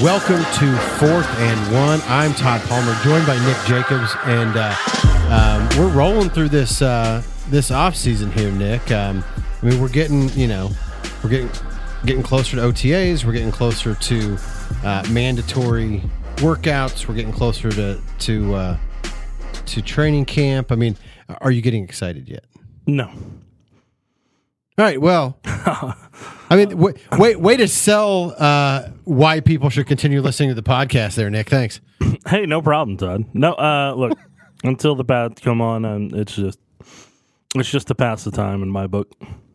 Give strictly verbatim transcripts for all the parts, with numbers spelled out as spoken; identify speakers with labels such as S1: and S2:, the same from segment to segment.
S1: Welcome to Fourth and One. I'm Todd Palmer, joined by Nick Jacobs, and uh, um, we're rolling through this uh, this off season here, Nick. Um, I mean, we're getting you know, we're getting getting closer to O T As. We're getting closer to uh, mandatory workouts. We're getting closer to to uh, to training camp. I mean, are you getting excited yet?
S2: No.
S1: All right. Well, I mean, wait, wait, way to sell uh, why people should continue listening to the podcast, there, Nick. Thanks.
S2: Hey, no problem, Todd. No, uh, look, until the bats come on, um, it's just it's just to pass the time in my book.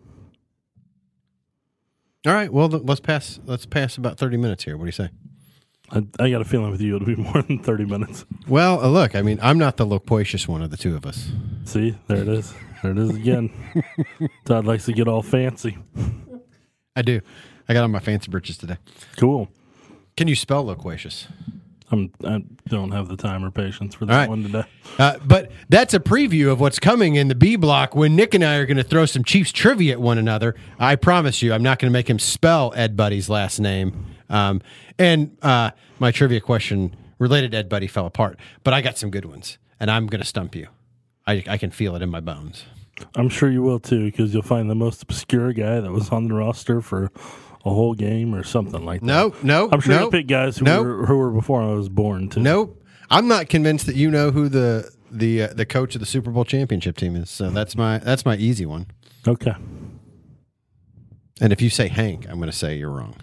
S1: All right. Well, let's pass. Let's pass about thirty minutes here. What do you say?
S2: I, I got a feeling with you it'll be more than thirty minutes.
S1: Well, uh, look, I mean, I'm not the loquacious one of the two of us.
S2: See, there it is. There it is again. Todd likes to get all fancy.
S1: I do. I got on my fancy britches today.
S2: Cool.
S1: Can you spell loquacious?
S2: I'm, I don't have the time or patience for this
S1: right.
S2: one today.
S1: Uh, but that's a preview of what's coming in the B block when Nick and I are going to throw some Chiefs trivia at one another. I promise you, I'm not going to make him spell Ed Buddy's last name. Um, and uh, my trivia question related to Ed Buddy fell apart, but I got some good ones, and I'm going to stump you. I, I can feel it in my bones.
S2: I'm sure you will, too, because you'll find the most obscure guy that was on the roster for a whole game or something like that.
S1: No, no,
S2: I'm sure
S1: no,
S2: you'll pick guys who,
S1: no.
S2: were, who were before I was born, too.
S1: Nope. I'm not convinced that you know who the the uh, the coach of the Super Bowl championship team is. So that's my that's my easy one.
S2: Okay.
S1: And if you say Hank, I'm going to say you're wrong.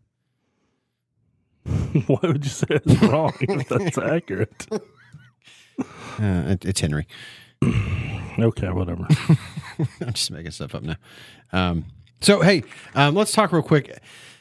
S2: Why would you say it's wrong if that's accurate?
S1: Uh, it, it's Henry.
S2: Okay, whatever.
S1: I'm just making stuff up now. Um, so, hey, um, let's talk real quick.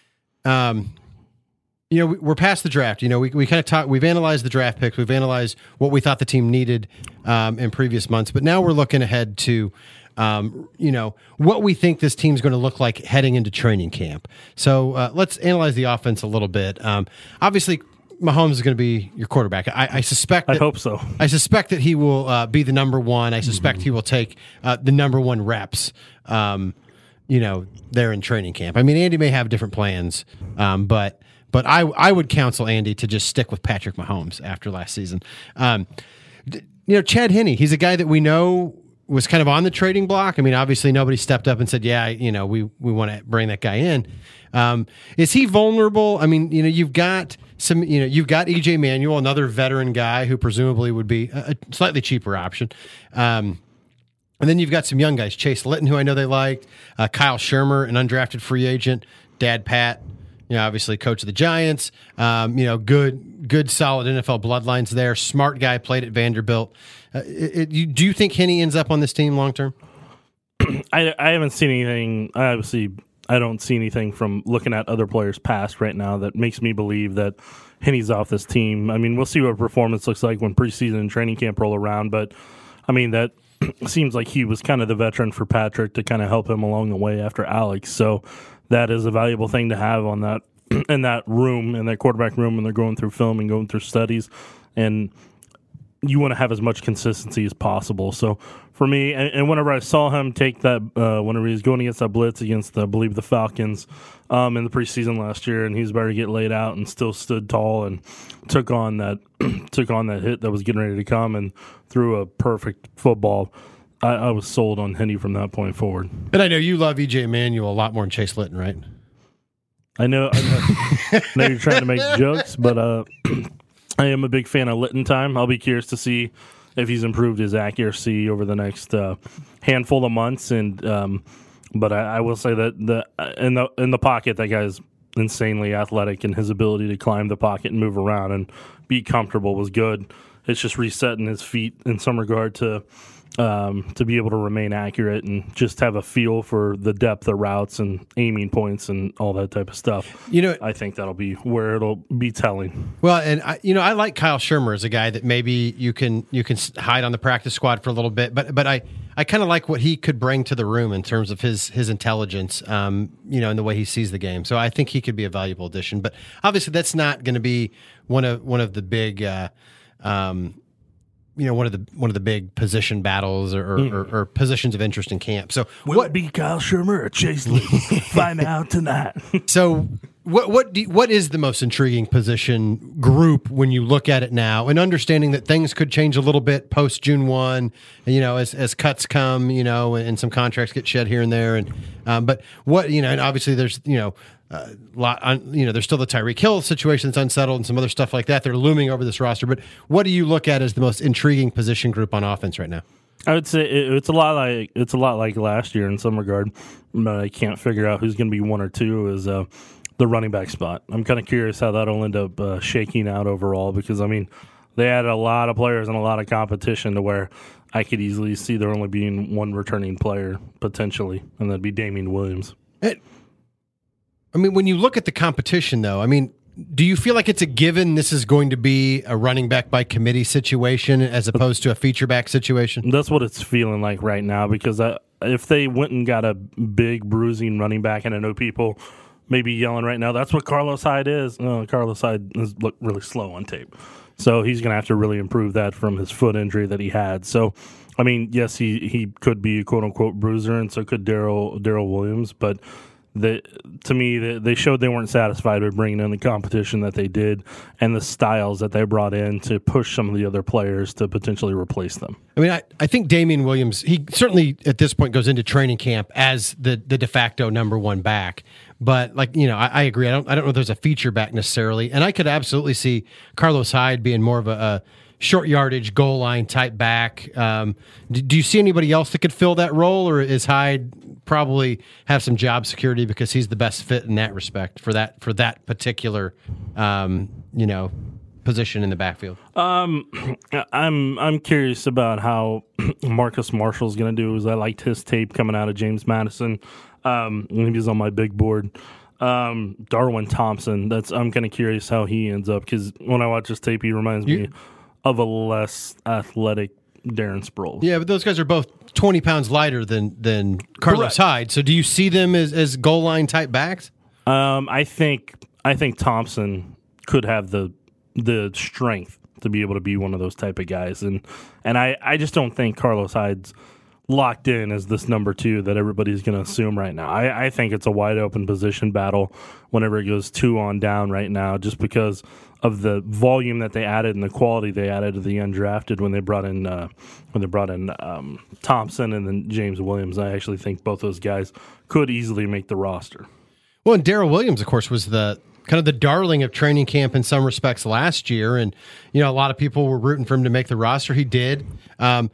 S1: Um, you know, we, we're past the draft. You know, we we kind of talk. We've analyzed the draft picks. We've analyzed what we thought the team needed um, in previous months. But now we're looking ahead to, um, you know, what we think this team's going to look like heading into training camp. So uh, let's analyze the offense a little bit. Um, obviously, Mahomes is going to be your quarterback. I, I suspect. That,
S2: I hope so.
S1: I suspect that he will uh, be the number one. I suspect mm-hmm. he will take uh, the number one reps. Um, you know, there in training camp. I mean, Andy may have different plans, um, but but I I would counsel Andy to just stick with Patrick Mahomes after last season. Um, you know, Chad Henne. He's a guy that we know was kind of on the trading block. I mean, obviously nobody stepped up and said, "Yeah, you know, we we want to bring that guy in." Um, is he vulnerable? I mean, you know, you've got some, you know, you've got E J Manuel, another veteran guy who presumably would be a, a slightly cheaper option. Um, and then you've got some young guys, Chase Litton, who I know they liked, uh, Kyle Shermer, an undrafted free agent, Dad Pat, you know, obviously coach of the Giants, um, you know, good, good, solid N F L bloodlines there. Smart guy, played at Vanderbilt. Uh, it, it, you, do you think Henne ends up on this team long term?
S2: I, I haven't seen anything. I obviously, I don't see anything from looking at other players past right now that makes me believe that Henne's off this team. I mean, we'll see what performance looks like when preseason and training camp roll around, but I mean, that seems like he was kind of the veteran for Patrick to kind of help him along the way after Alex. So that is a valuable thing to have on that in that room, in that quarterback room, when they're going through film and going through studies. And you want to have as much consistency as possible. So for me, and, and whenever I saw him take that, uh, whenever he was going against that blitz against, the, I believe, the Falcons um, in the preseason last year, and he was about to get laid out and still stood tall and took on that took on that hit that was getting ready to come and threw a perfect football. I, I was sold on Henne from that point forward.
S1: And I know you love E J Manuel a lot more than Chase Litton, right?
S2: I know, I know, I know you're trying to make jokes, but uh, I am a big fan of Litton time. I'll be curious to see if he's improved his accuracy over the next uh, handful of months. And um, but I, I will say that the in the in the pocket, that guy's insanely athletic, and his ability to climb the pocket and move around and be comfortable was good. It's just resetting his feet in some regard to um, to be able to remain accurate and just have a feel for the depth of routes and aiming points and all that type of stuff. You know, I think that'll be where it'll be telling.
S1: Well, and I, you know, I like Kyle Shermer as a guy that maybe you can you can hide on the practice squad for a little bit, but but I, I kind of like what he could bring to the room in terms of his his intelligence, um, you know, and the way he sees the game. So I think he could be a valuable addition. But obviously, that's not going to be one of one of the big. Uh, um, you know, one of the one of the big position battles or, mm. or, or positions of interest in camp. So
S2: will
S1: what
S2: it be Kyle Shermer or Chase Lee? Find out tonight.
S1: So what what do you, what is the most intriguing position group when you look at it now, and understanding that things could change a little bit post June first, you know, as as cuts come, you know, and, and some contracts get shed here and there, and um, but what you know, and obviously there's you know. Uh, lot, on, you know, there's still the Tyreek Hill situation that's unsettled and some other stuff like that. They're looming over this roster. But what do you look at as the most intriguing position group on offense right now?
S2: I would say it, it's a lot like it's a lot like last year in some regard, but I can't figure out who's going to be one or two. Is uh, the running back spot? I'm kind of curious how that'll end up uh, shaking out overall, because I mean they had a lot of players and a lot of competition to where I could easily see there only being one returning player potentially, and that'd be Damian Williams.
S1: It, I mean, when you look at the competition, though, I mean, do you feel like it's a given this is going to be a running back by committee situation as opposed to a feature back situation?
S2: That's what it's feeling like right now, because I, if they went and got a big bruising running back, and I know people may be yelling right now, that's what Carlos Hyde is. No, Carlos Hyde has looked really slow on tape. So he's going to have to really improve that from his foot injury that he had. So, I mean, yes, he, he could be a quote-unquote bruiser, and so could Darrell Darrell Williams, but The, to me, they, they showed they weren't satisfied with bringing in the competition that they did and the styles that they brought in to push some of the other players to potentially replace them.
S1: I mean, I, I think Damian Williams, he certainly at this point goes into training camp as the, the de facto number one back. But like, you know, I, I agree. I don't I don't know if there's a feature back necessarily. And I could absolutely see Carlos Hyde being more of a, a short yardage, goal line type back. Um, do, do you see anybody else that could fill that role, or is Hyde probably have some job security because he's the best fit in that respect for that for that particular um, you know position in the backfield?
S2: Um, I'm I'm curious about how Marcus Marshall's going to do. Is I liked his tape coming out of James Madison. Um, he was on my big board. Um, Darwin Thompson. That's I'm kind of curious how he ends up, because when I watch his tape, he reminds you, me of a less athletic Darren Sproles.
S1: Yeah, but those guys are both twenty pounds lighter than than Carlos
S2: Correct.
S1: Hyde. So do you see them as, as goal line type backs?
S2: Um, I think I think Thompson could have the the strength to be able to be one of those type of guys, and and I, I just don't think Carlos Hyde's locked in as this number two that everybody's going to assume right now. I, I think it's a wide open position battle whenever it goes two on down right now, just because of the volume that they added and the quality they added to the undrafted when they brought in uh, when they brought in um, Thompson and then James Williams. I actually think both those guys could easily make the roster.
S1: Well, and Darrell Williams, of course, was the kind of the darling of training camp in some respects last year, and you know a lot of people were rooting for him to make the roster. He did. Um,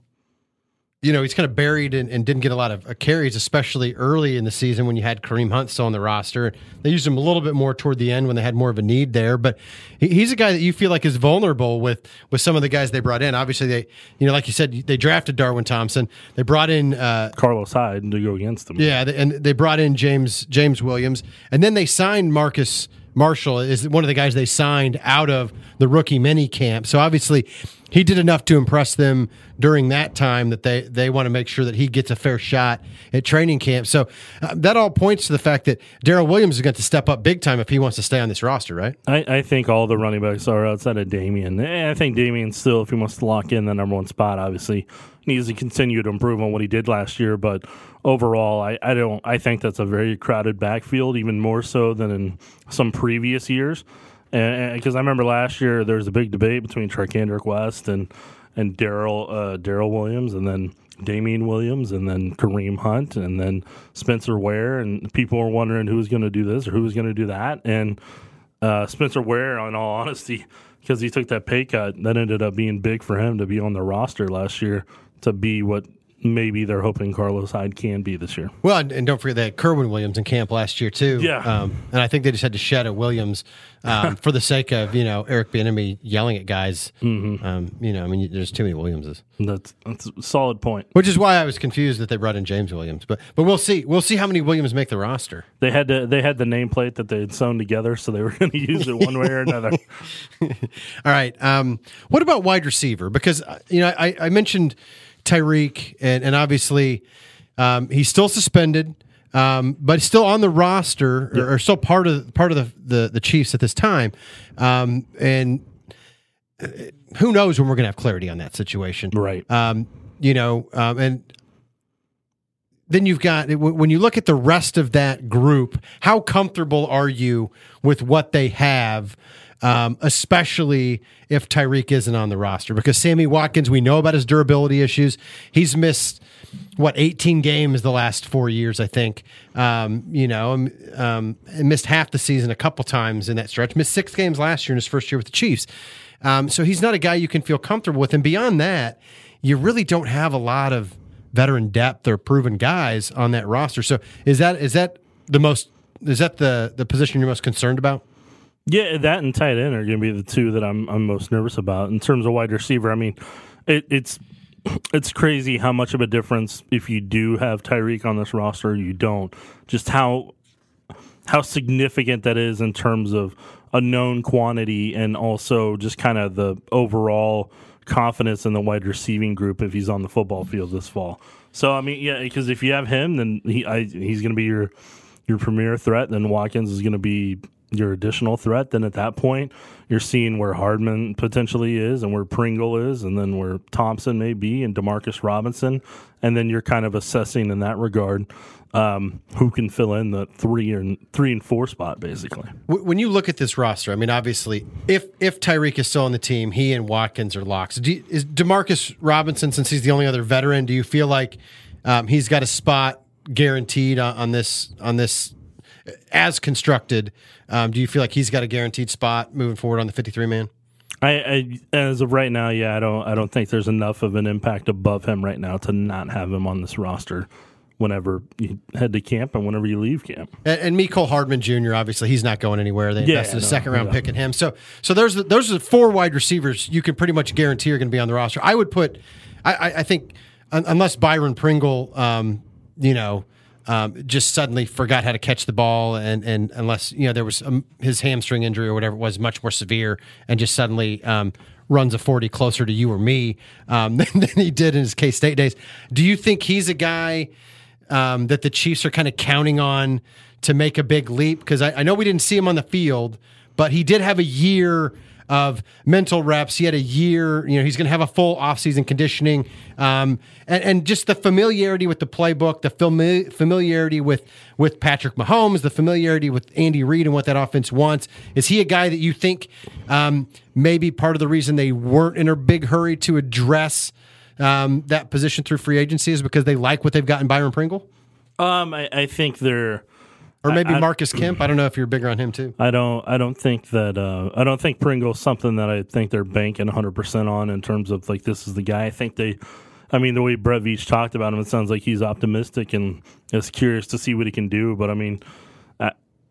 S1: You know, he's kind of buried and, and didn't get a lot of uh, carries, especially early in the season when you had Kareem Hunt still on the roster. They used him a little bit more toward the end when they had more of a need there. But he, he's a guy that you feel like is vulnerable with with some of the guys they brought in. Obviously, they, you know, like you said, they drafted Darwin Thompson. They brought in uh,
S2: Carlos Hyde to go against them.
S1: Yeah, and they brought in James James Williams, and then they signed Marcus Marshall. Is one of the guys they signed out of the rookie mini camp. So obviously, he did enough to impress them during that time that they, they want to make sure that he gets a fair shot at training camp. So uh, that all points to the fact that Darrell Williams is going to step up big time if he wants to stay on this roster, right?
S2: I, I think all the running backs are outside of Damian. I think Damian still, if he wants to lock in the number one spot, obviously needs to continue to improve on what he did last year. But overall, I, I don't. I think that's a very crowded backfield, even more so than in some previous years. Because I remember last year there was a big debate between Charkandrick West and and Darrell uh, Darrell Williams, and then Damian Williams, and then Kareem Hunt, and then Spencer Ware, and people were wondering who was going to do this or who was going to do that. And uh, Spencer Ware, in all honesty, because he took that pay cut, that ended up being big for him to be on the roster last year to be what maybe they're hoping Carlos Hyde can be this year.
S1: Well, and, and don't forget they had Kerwin Williams in camp last year too.
S2: Yeah,
S1: um, and I think they just had to shed a Williams um, for the sake of you know Eric Bieniemy yelling at guys. Mm-hmm. Um, you know, I mean, there's too many Williamses.
S2: That's that's a solid point.
S1: Which is why I was confused that they brought in James Williams. But but we'll see. We'll see how many Williams make the roster.
S2: They had to, they had the nameplate that they had sewn together, so they were going to use it one way or another.
S1: All right. Um, what about wide receiver? Because you know I, I mentioned Tyreek, and, and obviously um, he's still suspended, um, but still on the roster, or, or still part of part of the, the, the Chiefs at this time. Um, and who knows when we're going to have clarity on that situation,
S2: right?
S1: Um, you know, um, and then you've got, when you look at the rest of that group, how comfortable are you with what they have, um, especially if Tyreek isn't on the roster? Because Sammy Watkins, we know about his durability issues. He's missed, what, eighteen games the last four years, I think. Um, you know, um, missed half the season a couple times in that stretch. Missed six games last year in his first year with the Chiefs. Um, so he's not a guy you can feel comfortable with. And beyond that, you really don't have a lot of veteran depth or proven guys on that roster. So is that is that the most is that the the position you're most concerned about?
S2: Yeah, that and tight end are going to be the two that I'm I'm most nervous about. In terms of wide receiver, I mean, it, it's it's crazy how much of a difference if you do have Tyreek on this roster, you don't. Just how how significant that is in terms of a known quantity and also just kind of the overall confidence in the wide receiving group if he's on the football field this fall. So I mean, yeah, because if you have him, then he I, he's going to be your your premier threat. Then Watkins is going to be your additional threat. Then at that point, you're seeing where Hardman potentially is, and where Pringle is, and then where Thompson may be, and Demarcus Robinson, and then you're kind of assessing in that regard um, who can fill in the three and three and four spot basically.
S1: When you look at this roster, I mean, obviously, if if Tyreek is still on the team, he and Watkins are locks. Do you, is Demarcus Robinson, since he's the only other veteran, do you feel like um, he's got a spot guaranteed on, on this on this as constructed? Um, do you feel like he's got a guaranteed spot moving forward on the fifty-three man?
S2: I, I as of right now, yeah, I don't I don't think there's enough of an impact above him right now to not have him on this roster whenever you head to camp and whenever you leave camp. And,
S1: and Mecole Hardman Junior, obviously, he's not going anywhere. They
S2: yeah,
S1: invested
S2: no,
S1: a second round
S2: no.
S1: pick in him. So so those those are the four wide receivers you can pretty much guarantee are going to be on the roster. I would put, I, I, I think, un, unless Byron Pringle, um, you know, um, just suddenly forgot how to catch the ball, and, and unless, you know, there was um, his hamstring injury or whatever it was much more severe, and just suddenly um, runs a forty closer to you or me um, than, than he did in his K-State days. Do you think he's a guy Um, that the Chiefs are kind of counting on to make a big leap? Because I, I know we didn't see him on the field, but he did have a year of mental reps. He had a year, you know, he's going to have a full offseason conditioning, um, and, and just the familiarity with the playbook, the fami- familiarity with, with Patrick Mahomes, the familiarity with Andy Reid and what that offense wants. Is he a guy that you think um, maybe part of the reason they weren't in a big hurry to address Um, that position through free agency is because they like what they've got in Byron Pringle?
S2: Um, I, I think they're,
S1: or maybe
S2: I, I,
S1: Marcus Kemp. I don't know if you're bigger on him too.
S2: I don't. I don't think that. Uh, I don't think Pringle's something that I think they're banking one hundred percent on in terms of like this is the guy. I think they. I mean, the way Brett Veach talked about him, it sounds like he's optimistic and is curious to see what he can do. But I mean, uh,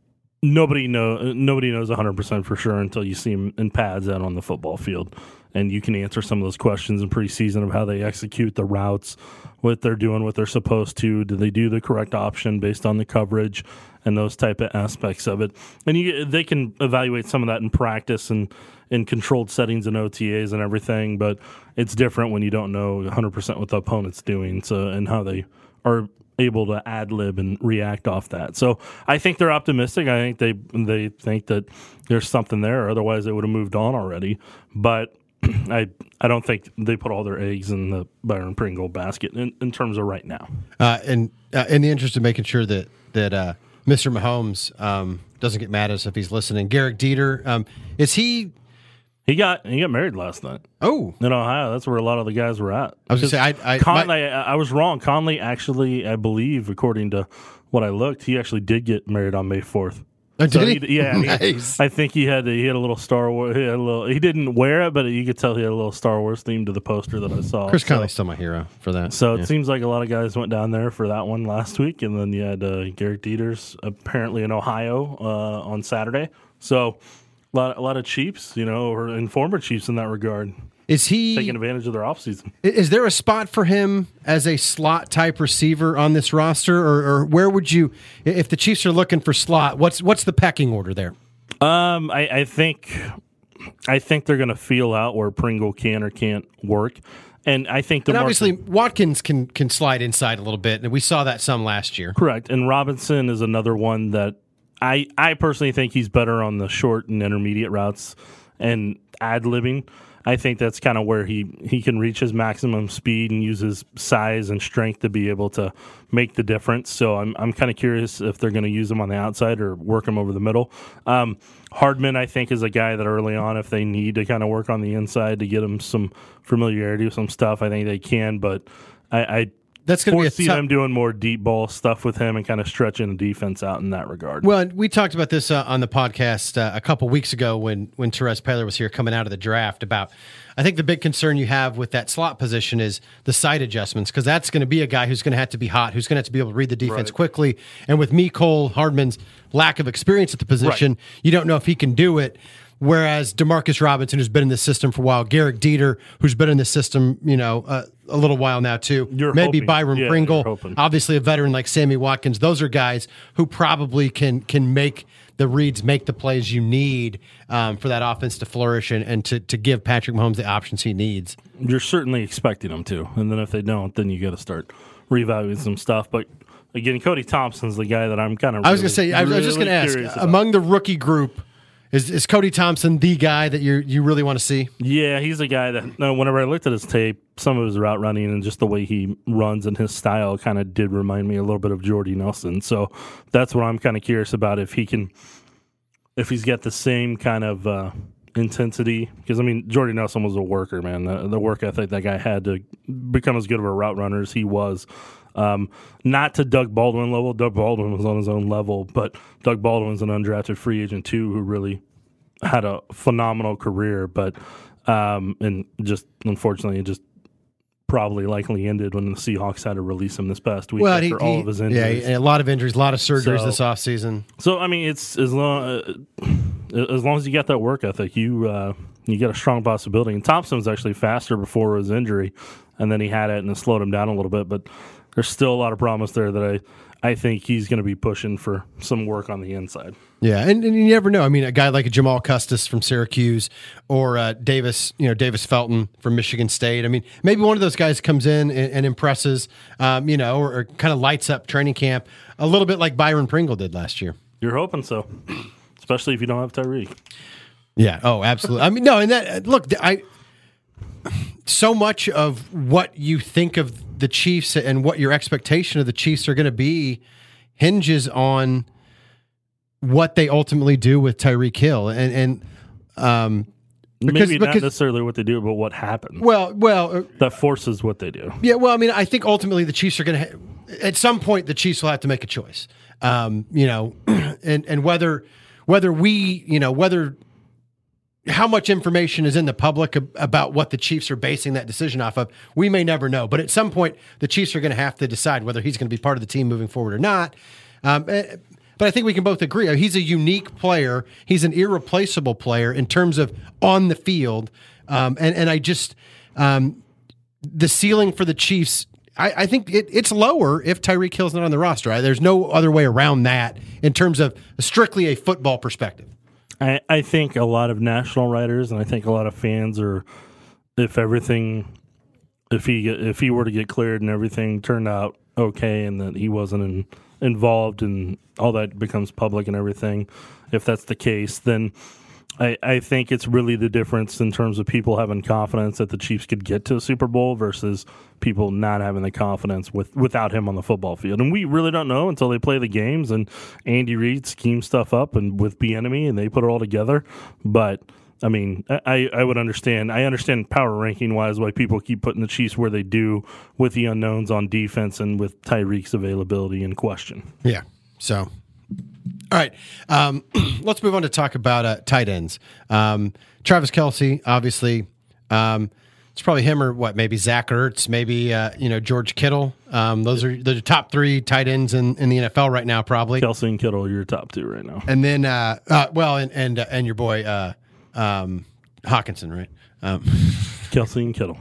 S2: nobody know nobody knows one hundred percent for sure until you see him in pads out on the football field. And you can answer some of those questions in preseason of how they execute the routes, what they're doing, what they're supposed to. Do they do the correct option based on the coverage and those type of aspects of it? And you, they can evaluate some of that in practice and in controlled settings and O T As and everything. But it's different when you don't know one hundred percent what the opponent's doing, so and how they are able to ad lib and react off that. So I think they're optimistic. I think they they think that there's something there. Otherwise, they would have moved on already. But I I don't think they put all their eggs in the Byron Pringle basket in, in terms of right now.
S1: Uh, and uh, in the interest of making sure that that uh, Mister Mahomes um, doesn't get mad at us if he's listening, Garrett Dieter, um, is he?
S2: He got he got married last night.
S1: Oh,
S2: in Ohio. That's where a lot of the guys were at.
S1: I was going to say I I,
S2: Conley,
S1: my,
S2: I I was wrong. Conley actually, I believe, according to what I looked, he actually did get married on May fourth.
S1: Oh,
S2: So
S1: did he?
S2: he- yeah,
S1: Nice.
S2: he, I think he had he had a little Star Wars. He, had a little, he didn't wear it, but you could tell he had a little Star Wars theme to the poster that I saw.
S1: Chris
S2: so,
S1: Conley's still my hero for that.
S2: So
S1: Yeah.
S2: it seems like a lot of guys went down there for that one last week, and then you had uh, Garrett Dieters apparently in Ohio uh, on Saturday. So a lot, a lot of Chiefs, you know, or and former Chiefs in that regard,
S1: Is he
S2: taking advantage of their offseason.
S1: Is there a spot for him as a slot type receiver on this roster, or, or where would you, if the Chiefs are looking for slot, what's what's the pecking order there?
S2: Um, I, I think, I think they're going to feel out where Pringle can or can't work, and I think the
S1: And obviously Watkins can can slide inside a little bit, and we saw that some last year.
S2: correct. And Robinson is another one that I I personally think he's better on the short and intermediate routes and ad libbing. I think that's kind of where he, he can reach his maximum speed and use his size and strength to be able to make the difference. So I'm I'm kind of curious if they're going to use him on the outside or work him over the middle. Um, Hardman, I think, is a guy that early on, if they need to kind of work on the inside to get him some familiarity with some stuff, I think they can. But I, I
S1: That's going to be a
S2: foresee
S1: tough-
S2: them doing more deep ball stuff with him and kind of stretching the defense out in that regard.
S1: Well, and we talked about this uh, on the podcast uh, a couple weeks ago when when Therese Paylor was here coming out of the draft about, I think the big concern you have with that slot position is the side adjustments, because that's going to be a guy who's going to have to be hot, who's going to have to be able to read the defense
S2: Right.
S1: quickly. And with Mecole Hardman's lack of experience at the position,
S2: Right.
S1: you don't know if he can do it. Whereas Demarcus Robinson, who's been in the system for a while, Garrick Dieter, who's been in the system, you know, uh, a little while now too.
S2: You're
S1: Maybe
S2: hoping.
S1: Byron
S2: Yeah,
S1: Pringle,
S2: you're hoping.
S1: obviously a veteran like Sammy Watkins. Those are guys who probably can can make the reads, make the plays you need um, for that offense to flourish and, and to, to give Patrick Mahomes the options he needs.
S2: You're certainly expecting them to. And then if they don't, then you got to start reevaluating some stuff. But again, Cody Thompson's the guy that I'm kind of
S1: I was going to say, I was
S2: really
S1: just going to ask,
S2: curious about.
S1: among the rookie group, is, is Cody Thompson the guy that you you really want to see?
S2: Yeah, he's a guy that, no, whenever I looked at his tape, some of his route running and just the way he runs and his style kind of did remind me a little bit of Jordy Nelson. So that's what I'm kind of curious about, if he can, if he's got the same kind of uh, intensity. Because, I mean, Jordy Nelson was a worker, man. The, the work ethic that guy had to become as good of a route runner as he was. Um, not to Doug Baldwin level. Doug Baldwin was on his own level, but Doug Baldwin's an undrafted free agent too, who really had a phenomenal career, but um, and just unfortunately, it just probably likely ended when the Seahawks had to release him this past week
S1: Well,
S2: after
S1: he,
S2: all
S1: he-
S2: of his
S1: yeah,
S2: injuries.
S1: he- a lot of injuries, a lot of surgeries
S2: So-
S1: this offseason.
S2: So I mean, it's as long uh, as long as you got that work ethic, you uh, you get a strong possibility. And Thompson was actually faster before his injury, and then he had it and it slowed him down a little bit. But there's still a lot of promise there that I I think he's going to be pushing for some work on the inside.
S1: Yeah, and, and you never know. I mean, a guy like a Jamal Custis from Syracuse or uh, Davis, you know, Davis Felton from Michigan State. I mean, maybe one of those guys comes in and, and impresses, um, you know, or, or kind of lights up training camp a little bit like Byron Pringle did last year.
S2: You're hoping so, especially if you don't have Tyreek.
S1: Yeah. Oh, absolutely. I mean, no, and that look, I so much of what you think of the Chiefs and what your expectation of the Chiefs are going to be hinges on what they ultimately do with Tyreek Hill, and and um, because,
S2: Maybe not
S1: because
S2: necessarily what they do, but what happens.
S1: well, well, uh,
S2: that forces what they do.
S1: yeah, well, I mean, I think ultimately the Chiefs are going to, ha- at some point, the Chiefs will have to make a choice. Um, you know, and and whether whether we, you know, whether how much information is in the public ab- about what the Chiefs are basing that decision off of, we may never know. But at some point, the Chiefs are going to have to decide whether he's going to be part of the team moving forward or not. Um, eh, but I think we can both agree he's a unique player. He's an irreplaceable player in terms of on the field. Um, and and I just um, the ceiling for the Chiefs, I, I think it, it's lower if Tyreek Hill's not on the roster. Right? There's no other way around that in terms of strictly a football perspective.
S2: I, I think a lot of national writers and I think a lot of fans are, if everything, if he if he were to get cleared and everything turned out okay and that he wasn't in, involved and all that becomes public and everything, if that's the case, then I, I think it's really the difference in terms of people having confidence that the Chiefs could get to a Super Bowl versus people not having the confidence with without him on the football field. And we really don't know until they play the games and Andy Reid schemes stuff up and with Bieniemy and they put it all together. But I mean, I, I would understand. I understand power ranking wise why people keep putting the Chiefs where they do with the unknowns on defense and with Tyreek's availability in question.
S1: Yeah. So. All right, um, let's move on to talk about uh, tight ends. Um, Travis Kelce, obviously, um, it's probably him or what? Maybe Zach Ertz, maybe uh, you know George Kittle. Um, those are the top three tight ends in, in the N F L right now, probably.
S2: Kelce and Kittle, your top two right now.
S1: And then, uh, uh, well, and and uh, and your boy uh, um, Hawkinson, right? Um,
S2: Kelce and Kittle.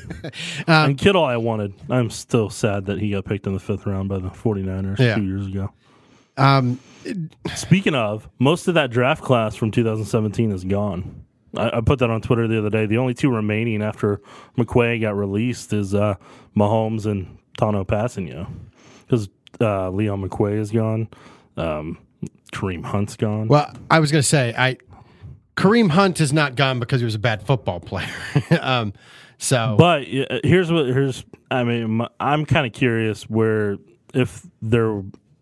S1: um,
S2: and Kittle, I wanted. I'm still sad that he got picked in the fifth round by the 49ers
S1: Yeah.
S2: two years ago.
S1: Um,
S2: Speaking of, most of that draft class from two thousand seventeen is gone. I, I put that on Twitter the other day. The only two remaining after McQuay got released is uh, Mahomes and Tano Passanio. Because uh, Leon McQuay is gone. Um, Kareem Hunt's gone.
S1: well, I was going to say, I Kareem Hunt is not gone because he was a bad football player. um, so,
S2: but uh, here's what here's. I mean, I'm kind of curious where if there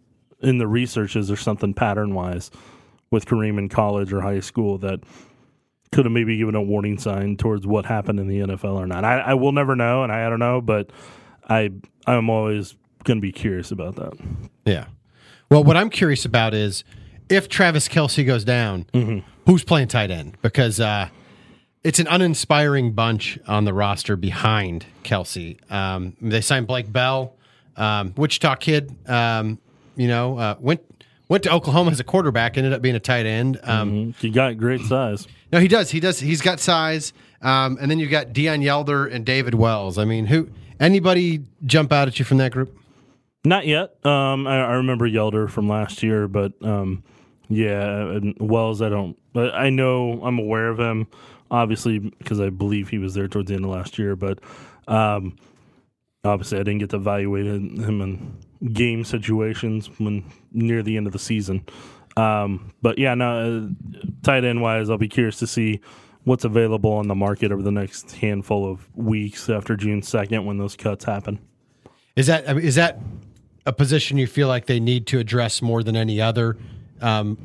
S2: in the research is there something pattern wise with Kareem in college or high school that could have maybe given a warning sign towards what happened in the N F L or not. I, I will never know, and I, I don't know, but I I'm always going to be curious about that.
S1: Yeah. Well, what I'm curious about is if Travis Kelce goes down, mm-hmm. who's playing tight end? Because uh, it's an uninspiring bunch on the roster behind Kelce. Um, they signed Blake Bell, um, Wichita kid. Um, you know, uh, went went to Oklahoma as a quarterback, ended up being a tight end. Um,
S2: mm-hmm. He got great size.
S1: No, he does. He does. He's got size. Um, and then you've got Deion Yelder and David Wells. I mean, who? Anybody jump out at you from that group?
S2: Not yet. Um, I, I remember Yelder from last year, but um, yeah, and Wells, I don't. But I know I'm aware of him, obviously, because I believe he was there towards the end of last year. But um, obviously, I didn't get to evaluate him in game situations when near the end of the season. Um, but yeah, no, uh, tight end wise, I'll be curious to see what's available on the market over the next handful of weeks after June second when those cuts happen.
S1: Is that I mean, is that a position you feel like they need to address more than any other um,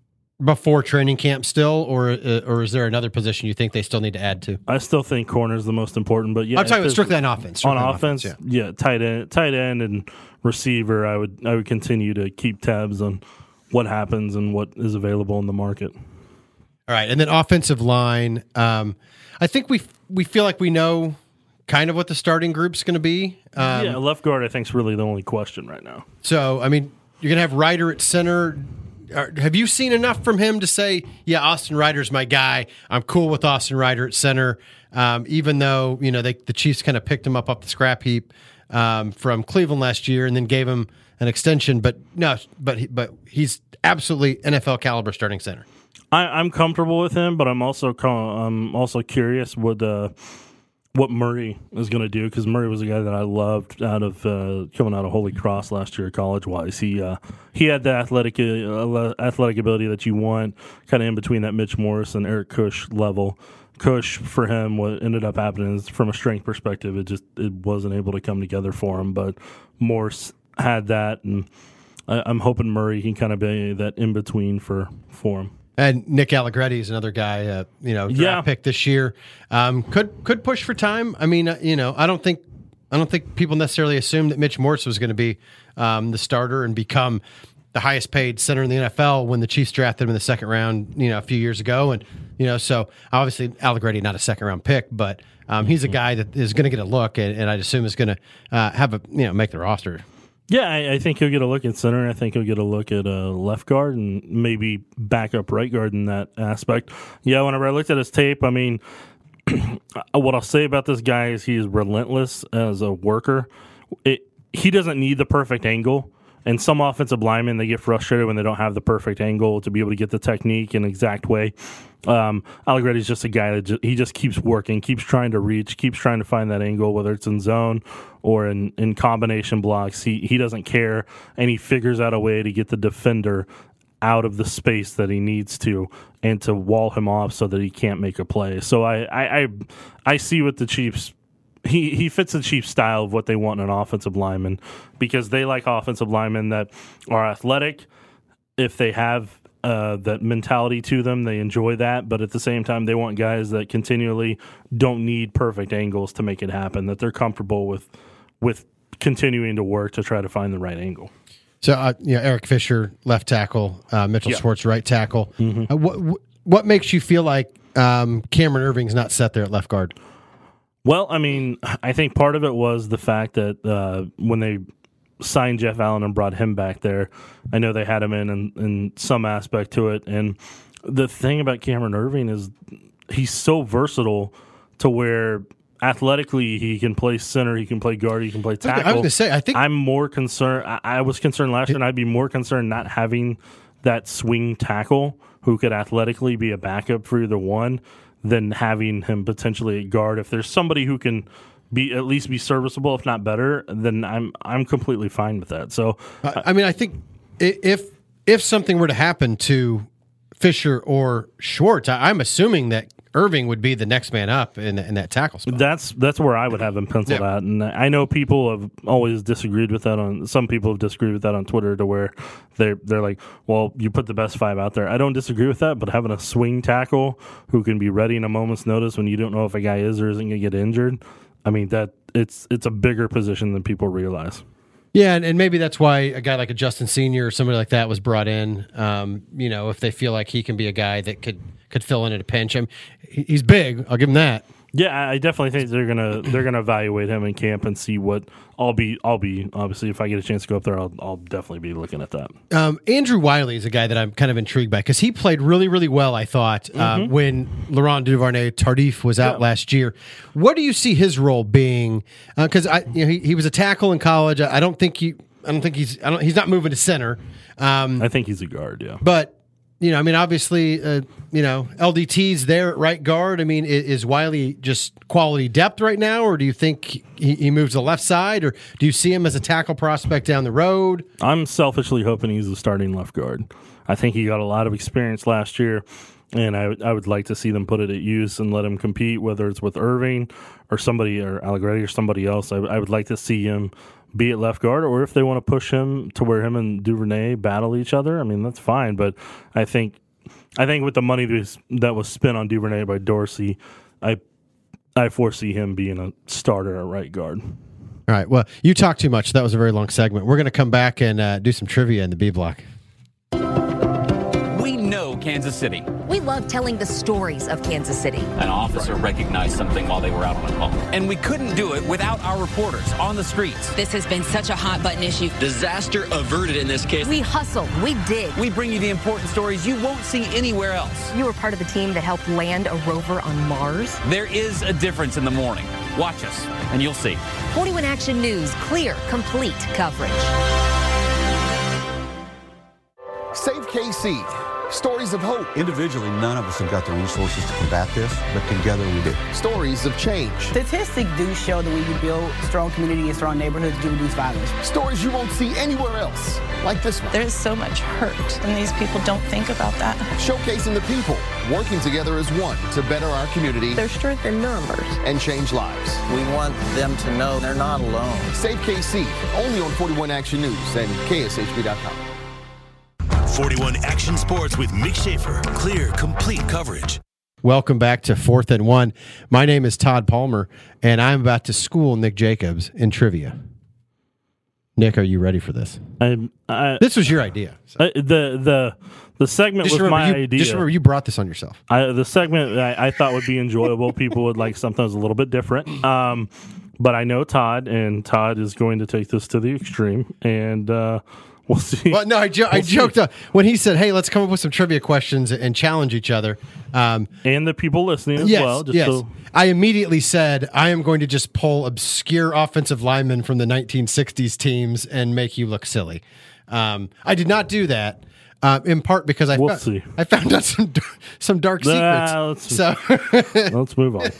S1: before training camp still, or uh, or is there another position you think they still need to add to?
S2: I still think corner is the most important, but yeah,
S1: I'm talking about strictly on offense. Strictly
S2: on,
S1: on
S2: offense,
S1: offense
S2: yeah. yeah, tight end, tight end, and receiver. I would I would continue to keep tabs on what happens and what is available in the market.
S1: All right, and then offensive line. Um, I think we we feel like we know kind of what the starting group's going to be. Um,
S2: yeah, left guard I think is really the only question right now.
S1: So, I mean, you're going to have Ryder at center. Are, have you seen enough from him to say, yeah, Austin Ryder's my guy. I'm cool with Austin Ryder at center, um, even though, you know, they, the Chiefs kind of picked him up off the scrap heap um, from Cleveland last year and then gave him an extension. But no, but he, but he's absolutely N F L caliber starting center.
S2: I, I'm comfortable with him, but I'm also I'm also curious what uh, what Murray is going to do, because Murray was a guy that I loved out of uh, coming out of Holy Cross last year, college wise. He uh, he had the athletic uh, athletic ability that you want, kind of in between that Mitch Morse and Eric Cush level. Cush for him, what ended up happening is from a strength perspective, it just it wasn't able to come together for him. But Morse had that, and I, I'm hoping Murray can kind of be that in between for for him.
S1: And Nick Allegretti is another guy, uh, you know, draft
S2: yeah.
S1: pick this year. Um, could could push for time. I mean, uh, you know, I don't think I don't think people necessarily assumed that Mitch Morse was going to be um, the starter and become the highest paid center in the N F L when the Chiefs drafted him in the second round, you know, a few years ago. And you know, so obviously Allegretti not a second round pick, but um, he's a guy that is going to get a look, and, and I'd assume is going to uh, have a you know make the roster.
S2: Yeah, I, I think he'll get a look at center. I think he'll get a look at uh, left guard and maybe backup right guard in that aspect. Yeah, whenever I looked at his tape, I mean, what I'll say about this guy is he is relentless as a worker. It, he doesn't need the perfect angle. And some offensive linemen, they get frustrated when they don't have the perfect angle to be able to get the technique in an exact way. Um, Allegretti's just a guy that just, he just keeps working, keeps trying to reach, keeps trying to find that angle, whether it's in zone or in, in combination blocks. He he doesn't care, and he figures out a way to get the defender out of the space that he needs to and to wall him off so that he can't make a play. So I I, I, I see what the Chiefs He he fits the Chiefs' style of what they want in an offensive lineman, because they like offensive linemen that are athletic. If they have uh, that mentality to them, they enjoy that. But at the same time, they want guys that continually don't need perfect angles to make it happen, that they're comfortable with with continuing to work to try to find the right angle.
S1: So, uh, you know, Eric Fisher, left tackle, uh, Mitchell
S2: yeah.
S1: Schwartz, right tackle.
S2: Mm-hmm.
S1: Uh, what what makes you feel like um, Cameron Irving's not set there at left guard?
S2: Well, I mean, I think part of it was the fact that uh, when they signed Jeff Allen and brought him back there, I know they had him in, in in some aspect to it. And the thing about Cameron Irving is he's so versatile to where athletically he can play center, he can play guard, he can play tackle.
S1: I was going to say, I think
S2: I'm more concerned. I, I was concerned last year, and I'd be more concerned not having that swing tackle who could athletically be a backup for either one than having him potentially at guard. If there's somebody who can be at least be serviceable, if not better, then I'm I'm completely fine with that. So,
S1: I, I mean, I think if if something were to happen to Fisher or Schwartz. I, I'm assuming that Irving would be the next man up in, in that tackle spot.
S2: That's that's where I would have him penciled
S1: Yeah.
S2: at, and I know people have always disagreed with that on. Some people have disagreed with that on Twitter, to where they're they're like, "Well, you put the best five out there." I don't disagree with that, but having a swing tackle who can be ready in a moment's notice when you don't know if a guy is or isn't going to get injured, I mean that it's it's a bigger position than people realize.
S1: Yeah, and, and maybe that's why a guy like a Justin Senior or somebody like that was brought in. Um, you know, if they feel like he can be a guy that could could fill in at a pinch. I mean, he- he's big. I'll give him that.
S2: Yeah, I definitely think they're gonna they're gonna evaluate him in camp and see what I'll be. I'll be obviously if I get a chance to go up there, I'll I'll definitely be looking at that.
S1: Um, Andrew Wiley is a guy that I'm kind of intrigued by because he played really, really well, I thought, uh, when Laurent Duvernay Tardif was out
S2: Yeah.
S1: last year. What do you see his role being? Because I, you know, he, he was a tackle in college. I, I don't think he, I don't think he's, I don't, he's not moving to center. Um,
S2: I think he's a guard. Yeah.
S1: but you know, I mean, obviously, uh, you know, L D T's there at right guard. I mean, is, is Wiley just quality depth right now, or do you think he, he moves to the left side, or do you see him as a tackle prospect down the road?
S2: I'm selfishly hoping he's the starting left guard. I think he got a lot of experience last year, and I, I would like to see them put it at use and let him compete, whether it's with Irving or somebody or Allegretti or somebody else. I, I would like to see him be at left guard, or if they want to push him to where him and Duvernay battle each other, I mean, that's fine. But I think I think with the money that was, that was spent on Duvernay by Dorsey, I I foresee him being a starter at right guard.
S1: All right. Well, you talk too much. That was a very long segment. We're going to come back and uh, do some trivia in the B block.
S3: We know Kansas City.
S4: We love telling the stories of Kansas City.
S3: An officer recognized something while they were out on a call. And we couldn't do it without our reporters on the streets.
S5: This has been such a hot button issue.
S6: Disaster averted in this case.
S4: We hustled. We dig.
S3: We bring you the important stories you won't see anywhere else.
S4: You were part of the team that helped land a rover on Mars.
S3: There is a difference in the morning. Watch us, and you'll see.
S4: forty-one Action News, clear, complete coverage.
S7: Save K C. Stories of hope.
S8: Individually, none of us have got the resources to combat this, but together we do.
S7: Stories of change.
S9: Statistics do show that when you build strong communities, strong neighborhoods, you reduce violence.
S7: Stories you won't see anywhere else, like this one.
S10: There's so much hurt, and these people don't think about that.
S7: Showcasing the people, working together as one to better our community.
S10: There's strength in numbers.
S7: And change lives.
S11: We want them to know they're not alone.
S7: Save K C, only on forty-one Action News and K S H B dot com.
S12: forty-one Action Sports with Mick Schaefer. Clear, complete coverage.
S1: Welcome back to Fourth and One. My name is Todd Palmer, and I'm about to school Nick Jacobs in trivia. Nick, are you ready for this?
S2: I, I,
S1: This was your idea. So.
S2: I, the the the segment
S1: Just
S2: was
S1: remember,
S2: my
S1: you,
S2: idea.
S1: just remember you brought this on yourself.
S2: I, the segment I, I thought would be enjoyable. People would like something that's a little bit different. Um, but I know Todd, and Todd is going to take this to the extreme, and uh, we'll see.
S1: Well, no, I, jo-
S2: we'll
S1: I joked uh, when he said, "Hey, let's come up with some trivia questions and challenge each other." Um,
S2: and the people listening as
S1: yes,
S2: well. Just
S1: yes.
S2: so,
S1: I immediately said, "I am going to just pull obscure offensive linemen from the nineteen sixties teams and make you look silly." Um, I did not do that. Uh, in part because I,
S2: We'll
S1: found,
S2: see.
S1: I found out some d- some dark
S2: Ah,
S1: secrets.
S2: let's-
S1: So,
S2: let's move on.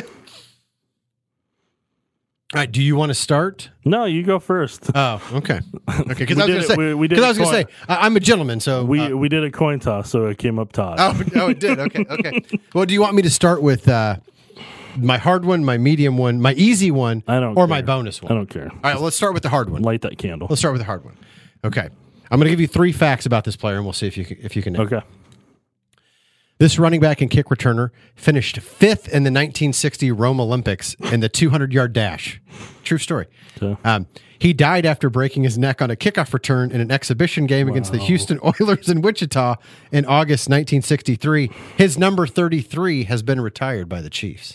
S1: all right, do you want to start?
S2: No, you go first.
S1: Oh, okay, okay. Because
S2: We
S1: I was
S2: did
S1: going to
S2: it-
S1: say,
S2: we- we did
S1: because I
S2: it
S1: was going to
S2: quite-
S1: say, I- I'm a gentleman, so
S2: We
S1: uh,
S2: we did a coin toss, so it came up Todd.
S1: oh, oh, it did. Okay, okay. Well, do you want me to start with uh, my hard one, my medium one, my easy one,
S2: I don't
S1: or
S2: care.
S1: my bonus one?
S2: I don't care.
S1: All right, well, let's start with the hard one.
S2: Light that candle.
S1: Let's start with the hard one. Okay, I'm going to give you three facts about this player, and we'll see if you can, if you can. Know.
S2: Okay.
S1: This running back and kick returner finished fifth in the nineteen sixty Rome Olympics in the two hundred yard dash. True story.
S2: Okay.
S1: Um, he died after breaking his neck on a kickoff return in an exhibition game wow. against the Houston Oilers in Wichita in August nineteen sixty-three. His number thirty-three has been retired by the Chiefs.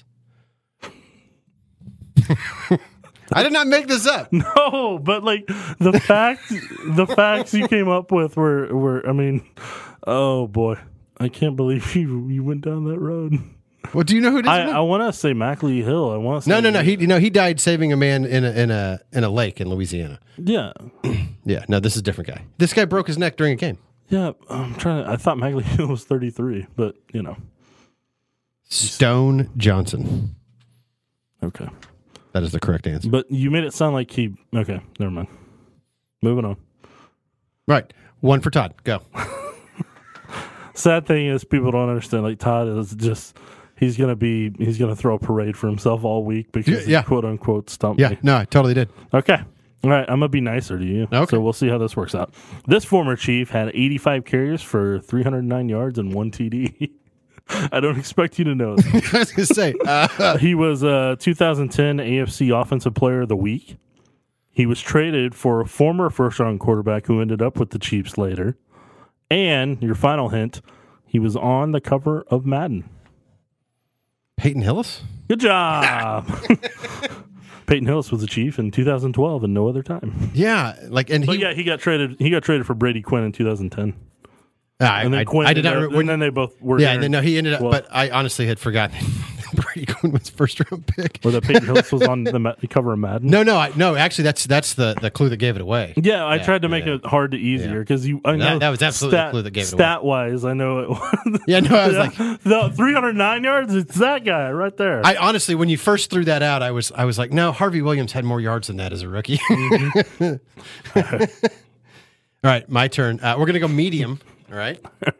S1: I did not make this up.
S2: No, but like the facts, the facts you came up with were were. I mean, oh boy. I can't believe you you went down that road.
S1: Well, do you know who it is?
S2: I, I want to say Mackley Hill. I want to.
S1: No, no, no. He, you know, he died saving a man in a in a in a lake in Louisiana.
S2: Yeah,
S1: yeah. No, this is a different guy. This guy broke his neck during a game.
S2: Yeah, I'm trying. To, I thought Mackley Hill was thirty-three, but you know,
S1: Stone Johnson.
S2: Okay,
S1: that is the correct answer.
S2: But you made it sound like he. Okay, never mind. Moving on.
S1: Right, one for Todd. Go.
S2: sad thing is people don't understand. Like Todd is just he's gonna be he's gonna throw a parade for himself all week because
S1: yeah.
S2: he quote unquote stumped
S1: Yeah,
S2: me.
S1: no, I totally did.
S2: Okay. All right, I'm gonna be nicer to you.
S1: Okay.
S2: So we'll see how this works out. This former Chief had eighty-five carries for three hundred nine yards and one T D. I don't expect you to know this.
S1: I was gonna say uh,
S2: he was a two thousand ten A F C Offensive Player of the Week. He was traded for a former first-round quarterback who ended up with the Chiefs later. And your final hint, he was on the cover of Madden.
S1: Peyton Hillis.
S2: Good job. Peyton Hillis was the Chief in two thousand twelve and no other time.
S1: Yeah, like and he
S2: But yeah, he got traded. He got traded for Brady Quinn in two thousand ten.
S1: Uh, I,
S2: and then
S1: I,
S2: Quinn
S1: I did not.
S2: ended
S1: Re-
S2: up- and then they both were.
S1: Yeah, and then no, he ended up.
S2: well,
S1: but I honestly had forgotten that Brady Quinn was first round pick.
S2: Or that Peyton Hillis was on the, ma- the cover of Madden.
S1: No, no, I, no. Actually, that's that's the, the clue that gave it away.
S2: Yeah, I
S1: Yeah,
S2: tried to make
S1: yeah.
S2: it hard to easier because you. I know
S1: That- that was absolutely the
S2: stat,
S1: clue that gave it away.
S2: Stat wise, I know it was.
S1: Yeah, no, I was like,
S2: the three hundred nine yards. It's that guy right there.
S1: I honestly, when you first threw that out, I was I was like, no, Harvey Williams had more yards than that as a rookie.
S2: Mm-hmm.
S1: All right, my turn. Uh, we're gonna go medium. All right,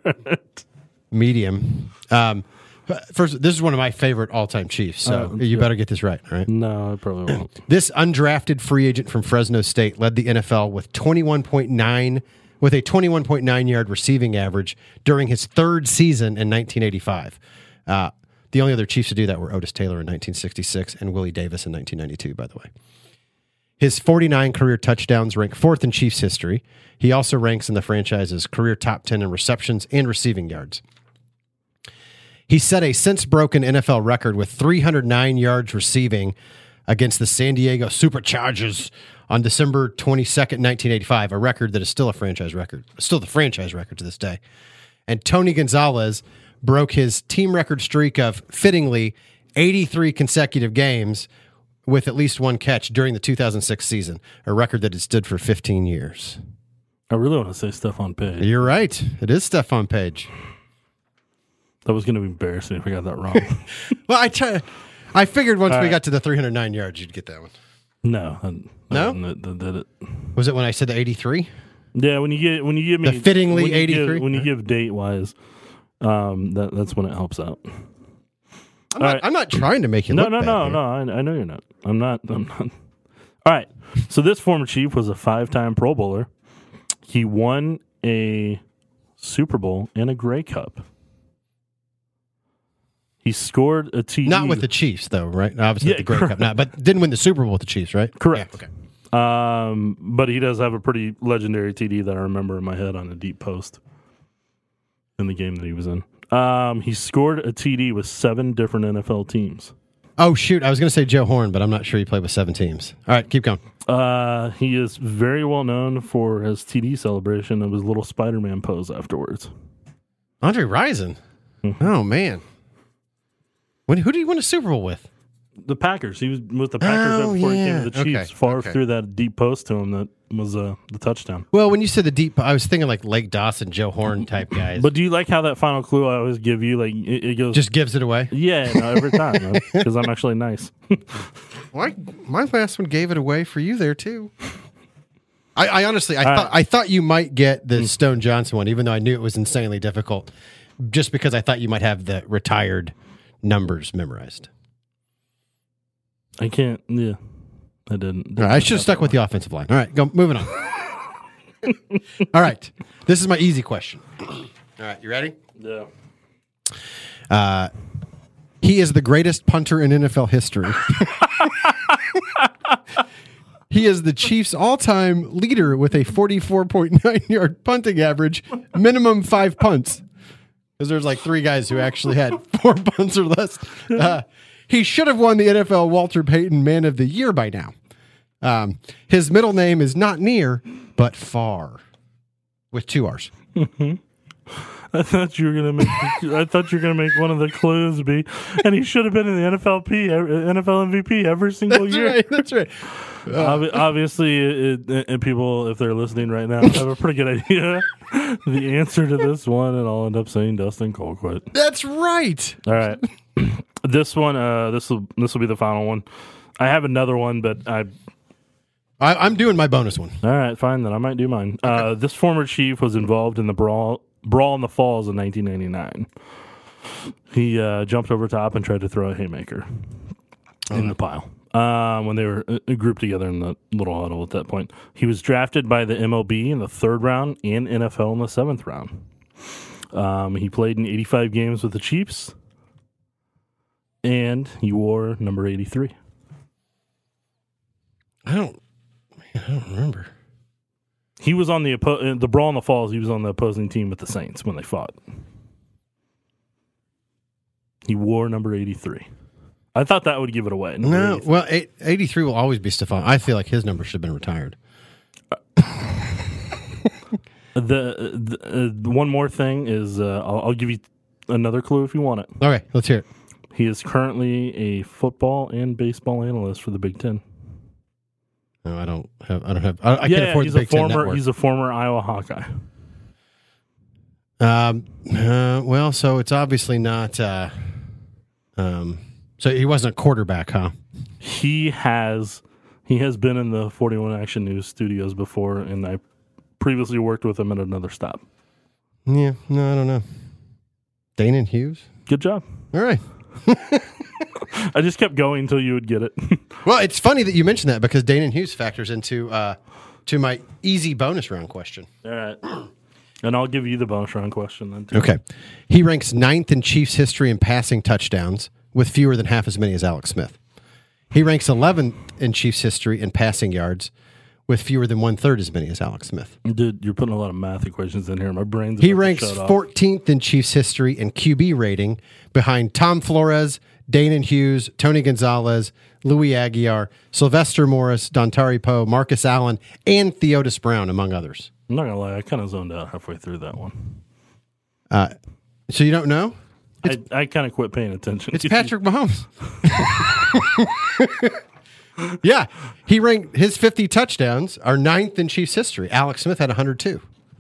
S1: medium. Um, first, this is one of my favorite all-time Chiefs, so
S2: Uh,
S1: you better get this right. All right.
S2: no, I probably won't.
S1: This undrafted free agent from Fresno State led the N F L with twenty-one point nine with a twenty-one point nine yard receiving average during his third season in nineteen eighty-five. Uh, the only other Chiefs to do that were Otis Taylor in nineteen sixty-six and Willie Davis in nineteen ninety-two, by the way. His forty-nine career touchdowns rank fourth in Chiefs history. He also ranks in the franchise's career top ten in receptions and receiving yards. He set a since-broken N F L record with three hundred nine yards receiving against the San Diego Superchargers on December twenty-second, nineteen eighty-five, a record that is still a franchise record, still the franchise record to this day. And Tony Gonzalez broke his team record streak of, fittingly, eighty-three consecutive games with at least one catch during the two thousand six season, a record that had stood for fifteen years.
S2: I really want to say Stephon Page.
S1: You're right. It is Stephon Page.
S2: That was going to be embarrassing if I got that wrong.
S1: Well, I try, I figured once
S2: All
S1: we
S2: right.
S1: got to the three hundred nine yards, you'd get that one.
S2: no, I,
S1: No?
S2: I didn't- that did it.
S1: Was it when I said the eighty-three?
S2: Yeah, when you get when you give me
S1: The fittingly
S2: when you
S1: eighty-three?
S2: give, when you give date wise, um, that that's when it helps out.
S1: I'm not,
S2: right.
S1: I'm not trying to make you
S2: No,
S1: look
S2: no,
S1: bad
S2: no,
S1: here.
S2: no. I, I know you're not. I'm not. I'm not. All right. So this former Chief was a five-time Pro Bowler. He won a Super Bowl and a Grey Cup. He scored a T D.
S1: Not with the Chiefs, though, right? Obviously,
S2: Yeah,
S1: the Grey
S2: correct.
S1: Cup, not, but didn't win the Super Bowl with the Chiefs, right?
S2: Correct.
S1: Yeah, okay.
S2: Um, but he does have a pretty legendary T D that I remember in my head on a deep post in the game that he was in. Um, he scored a T D with seven different N F L teams.
S1: Oh, shoot. I was going to say Joe Horn, but I'm not sure he played with seven teams. All right, keep going.
S2: Uh, he is very well known for his T D celebration of his little Spider-Man pose afterwards.
S1: Andre Rison.
S2: Mm-hmm.
S1: Oh, man. When, who did he win a Super Bowl with?
S2: The Packers. He was with the Packers
S1: Oh,
S2: right before
S1: yeah.
S2: he came to the Chiefs.
S1: Okay,
S2: Far
S1: okay.
S2: through that deep post to him that was uh, the touchdown.
S1: Well, when you said the deep, I was thinking like Lake Dawson, Joe Horn type guys.
S2: But do you like how that final clue I always give you? Like it, it goes,
S1: just gives it away.
S2: yeah, no, every time because I'm actually nice.
S1: Why? My last one gave it away for you there too. I, I honestly, I
S2: All
S1: thought
S2: right.
S1: I thought you might get the Stone Johnson one, even though I knew it was insanely difficult, just because I thought you might have the retired numbers memorized.
S2: I can't. Yeah, I didn't.
S1: All right, I should have stuck with the offensive line. All right, go moving on. All right, this is my easy question. All right, you ready?
S2: Yeah.
S1: Uh, he is the greatest punter in N F L history. He is the Chiefs' all-time leader with a forty-four point nine yard punting average, minimum five punts. Because there's like three guys who actually had four punts or less. Uh, he should have won the N F L Walter Payton Man of the Year by now. Um, his middle name is not Near, but Far, with two R's.
S2: I thought you were gonna make. I thought you were gonna make one of the clues be, and he should have been in the N F L P, N F L M V P every single
S1: That's
S2: year.
S1: right. That's right.
S2: Obvi- obviously, it, it, and people, if they're listening right now, have a pretty good idea the answer to this one, and I'll end up saying Dustin Colquitt.
S1: That's right.
S2: All right, this one, uh, this will this will be the final one. I have another one, but I.
S1: I, I'm doing my bonus one.
S2: All right, fine then. I might do mine. Uh, this former Chief was involved in the brawl Brawl in the Falls in nineteen ninety-nine. He uh, jumped over top and tried to throw a haymaker in
S1: Oh.
S2: the pile uh, when they were uh, grouped together in the little huddle at that point. He was drafted by the M L B in the third round and N F L in the seventh round. Um, he played in eighty-five games with the Chiefs, and he wore number eighty-three.
S1: I don't. Man, I don't remember.
S2: He was on the oppo- uh, the Brawl in the Falls. He was on the opposing team with the Saints when they fought. He wore number eighty-three. I thought that would give it away. Number
S1: No,
S2: eighty-three.
S1: well, eight, eighty-three will always be Stephon. I feel like his number should have been retired.
S2: The, the uh, one more thing is uh, I'll, I'll give you another clue if you want it.
S1: Okay, let's hear it.
S2: He is currently a football and baseball analyst for the Big Ten.
S1: No, I don't have. I don't have. I, I
S2: yeah,
S1: can't afford
S2: he's
S1: the
S2: a
S1: Big Ten
S2: former.
S1: Network.
S2: He's a former Iowa Hawkeye.
S1: Um. Uh, well, so it's obviously not. Uh, um. So he wasn't a quarterback, huh?
S2: He has. He has been in the forty-one Action News studios before, and I previously worked with him at another stop.
S1: Yeah. No, I don't know. Danon Hughes.
S2: Good job.
S1: All right.
S2: I just kept going until you would get it.
S1: Well, it's funny that you mentioned that because Danon Hughes factors into uh, to my easy bonus round question.
S2: All right. And I'll give you the bonus round question then, too.
S1: Okay. He ranks ninth in Chiefs history in passing touchdowns with fewer than half as many as Alex Smith. He ranks eleventh in Chiefs history in passing yards with fewer than one-third as many as Alex Smith.
S2: Dude, you're putting a lot of math equations in here. My brain's
S1: He
S2: about to
S1: ranks
S2: shut off.
S1: fourteenth in Chiefs history in Q B rating behind Tom Flores, Danon Hughes, Tony Gonzalez, Louis Aguiar, Sylvester Morris, Dontari Poe, Marcus Allen, and Theodis Brown, among others.
S2: I'm not going to lie. I kind of zoned out halfway through that one.
S1: Uh, so you don't know?
S2: I, I kind of quit paying attention.
S1: It's Patrick Mahomes. Yeah, he ranked his fifty touchdowns are ninth in Chiefs history. Alex Smith had one hundred two.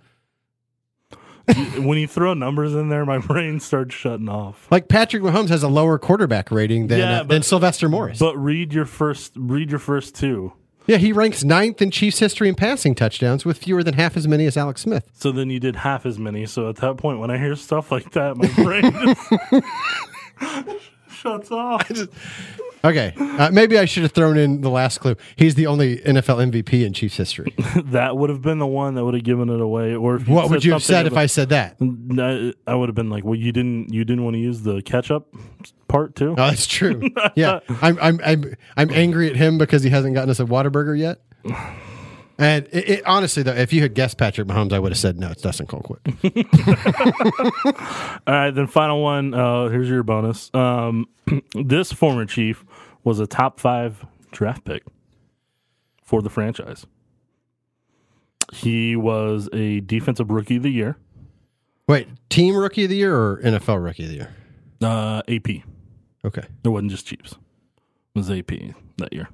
S2: When you throw numbers in there, my brain starts shutting off.
S1: Like Patrick Mahomes has a lower quarterback rating than
S2: Yeah,
S1: uh,
S2: but-
S1: than Sylvester Morris.
S2: But read your first. Read your first two.
S1: Yeah, he ranks ninth in Chiefs history in passing touchdowns with fewer than half as many as Alex Smith.
S2: So then you did half as many. So at that point, when I hear stuff like that, my brain just shuts off.
S1: Okay, uh, maybe I should have thrown in the last clue. He's the only N F L M V P in Chiefs history.
S2: That would have been the one that would have given it away. Or if
S1: What would you have said if I said that?
S2: I, I would have been like, "Well, you didn't. You didn't want to use the catch-up part too."
S1: Oh, that's true. Yeah, I'm I'm I'm I'm angry at him because he hasn't gotten us a Whataburger yet. And it, it, honestly, though, if you had guessed Patrick Mahomes, I would have said no. It's Dustin Colquitt.
S2: All right, then final one. Uh, here's your bonus. Um, this former Chief was a top five draft pick for the franchise. He was a defensive rookie of the year.
S1: Wait, team rookie of the year or N F L rookie of the year?
S2: Uh, A P.
S1: Okay,
S2: It wasn't just Chiefs. It was A P that year.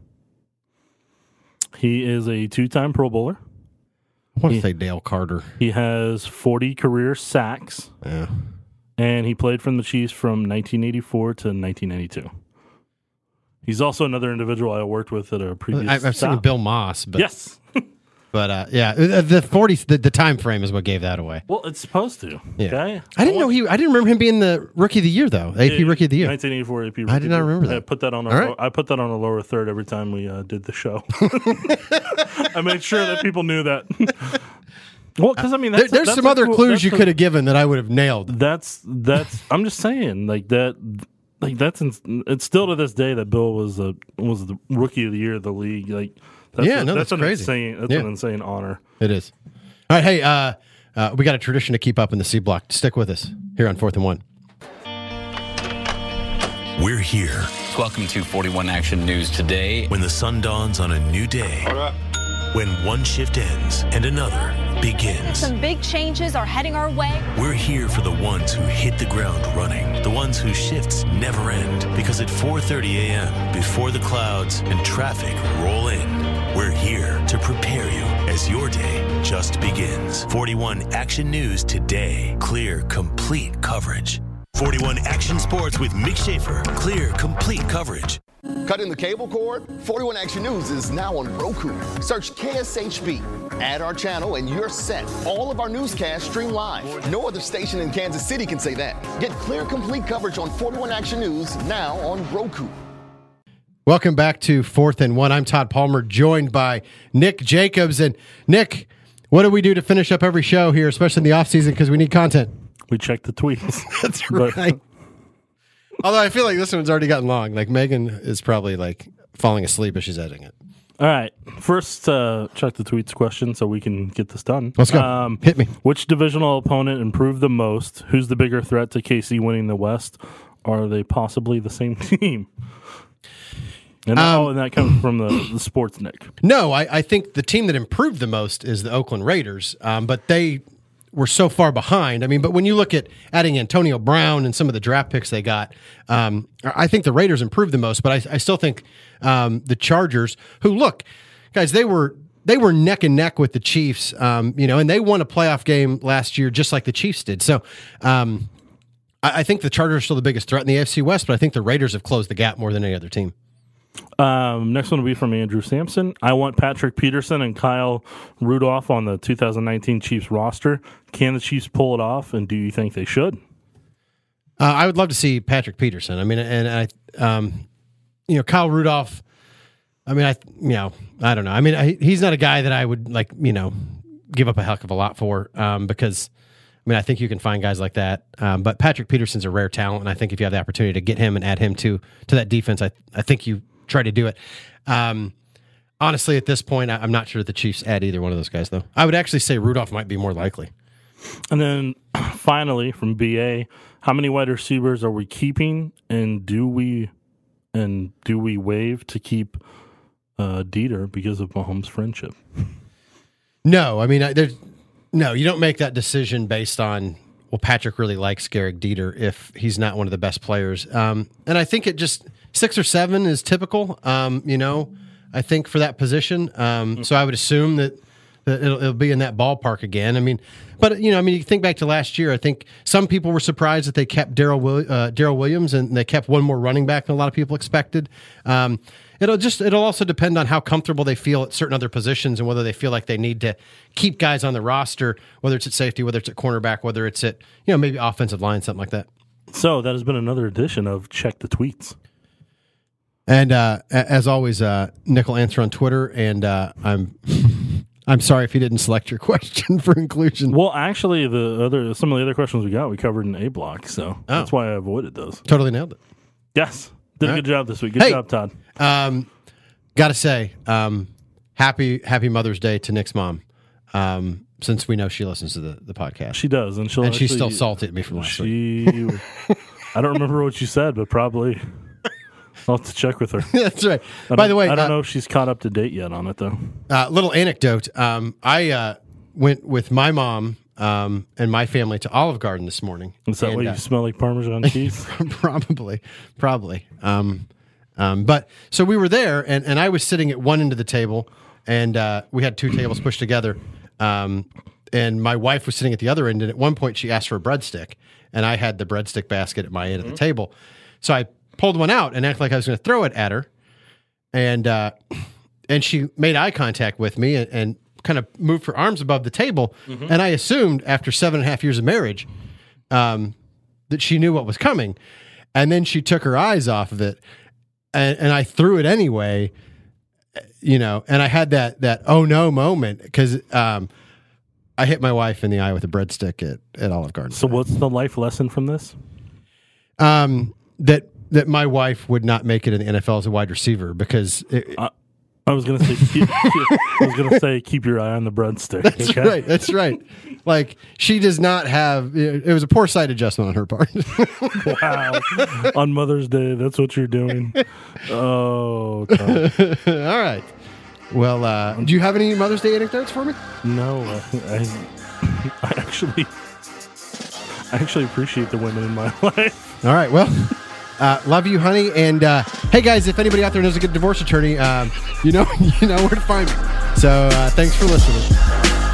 S2: He is a two-time Pro Bowler.
S1: I want to
S2: He-
S1: say Dale Carter.
S2: He has forty career sacks,
S1: Yeah.
S2: and he played from the Chiefs from nineteen eighty-four to nineteen ninety-two. He's also another individual I worked with at a previous
S1: I, I've seen
S2: stop.
S1: Bill Moss, but
S2: Yes.
S1: but uh, yeah, the the forty the, the time frame is what gave that away.
S2: Well, it's supposed to.
S1: Yeah.
S2: Okay?
S1: I didn't know he. I didn't remember him being the rookie of the year though. A P
S2: Yeah,
S1: rookie of the year.
S2: nineteen eighty-four A P rookie
S1: I did not
S2: of the year.
S1: remember that.
S2: I put that on.
S1: All
S2: Our,
S1: right.
S2: I put that on a lower third every time we uh, did the show. I made sure that people knew that. Well, because I mean, that's
S1: There-
S2: a-
S1: there's
S2: that's
S1: some
S2: a
S1: other
S2: cool-
S1: clues
S2: that's
S1: you
S2: a-
S1: could have given that I would have nailed.
S2: That's that's. I'm just saying, like that. Like that's. In, it's still to this day that Bill was a was the rookie of the year of the league. Like, that's
S1: Yeah,
S2: a,
S1: no,
S2: that's,
S1: that's
S2: an
S1: crazy.
S2: insane. That's
S1: Yeah.
S2: an insane honor.
S1: It is. All right, hey, uh, uh, we got a tradition to keep up in the C block. Stick with us here on Fourth and One.
S12: We're here
S3: Welcome to forty-one Action News today.
S12: when the sun dawns on a new day. When one shift ends and another begins.
S13: Some big changes are heading our way.
S12: We're here for the ones who hit the ground running, the ones whose shifts never end. Because at four thirty a.m., before the clouds and traffic roll in, we're here to prepare you as your day just begins. forty-one Action News today. Clear, complete coverage. forty-one Action Sports with Mick Schaefer. Clear, complete coverage.
S7: Cutting the cable cord? forty-one Action News is now on Roku. Search K S H B. Add our channel and you're set. All of our newscasts stream live. No other station in Kansas City can say that. Get clear, complete coverage on forty-one Action News now on Roku.
S1: Welcome back to Fourth and One. I'm Todd Palmer, joined by Nick Jacobs. And Nick, what do we do to finish up every show here, especially in the off season, because we need content?
S2: We check the tweets.
S1: That's right. Although I feel like this one's already gotten long. Like Megan is probably like falling asleep as she's editing it.
S2: All right. First, uh, check the tweets question so we can get this done.
S1: Let's go.
S2: Um,
S1: Hit me.
S2: Which divisional opponent improved the most? Who's the bigger threat to K C winning the West? Are they possibly the same team? And, um, oh, and that comes from the, the sports Nick.
S1: No, I, I think the team that improved the most is the Oakland Raiders, um, but they were so far behind. I mean, but when you look at adding Antonio Brown and some of the draft picks they got, um, I think the Raiders improved the most. But I, I still think um, the Chargers, who look, guys, they were they were neck and neck with the Chiefs, um, you know, and they won a playoff game last year just like the Chiefs did. So um, I, I think the Chargers are still the biggest threat in the A F C West, but I think the Raiders have closed the gap more than any other team.
S2: Um, next one will be from Andrew Sampson. I want Patrick Peterson and Kyle Rudolph on the two thousand nineteen Chiefs roster. Can the Chiefs pull it off, and do you think they should?
S1: Uh, I would love to see Patrick Peterson. I mean, and I, um, you know, Kyle Rudolph. I mean, I, you know, I don't know. I mean, I, he's not a guy that I would like, you know, give up a heck of a lot for, um, because, I mean, I think you can find guys like that. Um, but Patrick Peterson's a rare talent, and I think if you have the opportunity to get him and add him to to that defense, I, I think you try to do it. Um, honestly, at this point, I, I'm not sure that the Chiefs add either one of those guys, though. I would actually say Rudolph might be more likely.
S2: And then finally, from B A, how many wide receivers are we keeping, and do we and do we waive to keep uh, Dieter because of Mahomes' friendship?
S1: No, I mean, I, there's no. You don't make that decision based on, well, Patrick really likes Garrett Dieter if he's not one of the best players. Um, and I think it just six or seven is typical. Um, you know, I think for that position. Um, so I would assume that. It'll, it'll be in that ballpark again. I mean, but you know, I mean, you think back to last year. I think some people were surprised that they kept Darrell uh, Darrell Williams, and they kept one more running back than a lot of people expected. Um, it'll just it'll also depend on how comfortable they feel at certain other positions, and whether they feel like they need to keep guys on the roster, whether it's at safety, whether it's at cornerback, whether it's at, you know, maybe offensive line, something like that.
S2: So that has been another edition of Check the Tweets.
S1: And uh, as always, uh, Nick will answer on Twitter, and uh, I'm. I'm sorry if you didn't select your question for inclusion.
S2: Well, actually, the other some of the other questions we got, we covered in A block, so oh. that's why I avoided those.
S1: Totally nailed it.
S2: Yes, did All a good right. job this week. Good
S1: hey,
S2: job, Todd.
S1: Um, got to say, um, happy Happy Mother's Day to Nick's mom. Um, since we know she listens to the, the podcast,
S2: she does, and she'll
S1: and
S2: actually,
S1: she's still salty at me from last
S2: she,
S1: week.
S2: I don't remember what you said, but probably. I'll have to check with her.
S1: That's right.
S2: I
S1: By the way,
S2: I don't
S1: uh,
S2: know if she's caught up to date yet on it, though.
S1: Uh, little anecdote. Um, I uh, went with my mom um, and my family to Olive Garden this morning.
S2: Is that
S1: and,
S2: why you
S1: uh,
S2: smell like Parmesan cheese?
S1: probably, probably. Um, um, but so we were there, and, and I was sitting at one end of the table, and uh, we had two tables pushed together. Um, and my wife was sitting at the other end, and at one point she asked for a breadstick, and I had the breadstick basket at my end mm-hmm. of the table. So I pulled one out and acted like I was going to throw it at her, and uh, and she made eye contact with me and, and kind of moved her arms above the table. Mm-hmm. And I assumed after seven and a half years of marriage um, that she knew what was coming. And then she took her eyes off of it, and, and I threw it anyway, you know. And I had that that oh no moment because um, I hit my wife in the eye with a breadstick at, at Olive Garden.
S2: So what's the life lesson from this?
S1: Um, that. That my wife would not make it in the N F L as a wide receiver because it,
S2: uh, I was going to say keep, keep, I was going to say keep your eye on the breadstick.
S1: That's
S2: okay?
S1: right. That's right. Like she does not have. It was a poor sight adjustment on her part.
S2: Wow. On Mother's Day, that's what you're doing. Oh. God.
S1: All right. Well, uh, do you have any Mother's Day anecdotes for me?
S2: No, I, I actually, I actually appreciate the women in my life.
S1: All right. Well. Uh, love you, honey. And uh, hey, guys, if anybody out there knows a good divorce attorney, um, you know, you know where to find me. So uh, thanks for listening.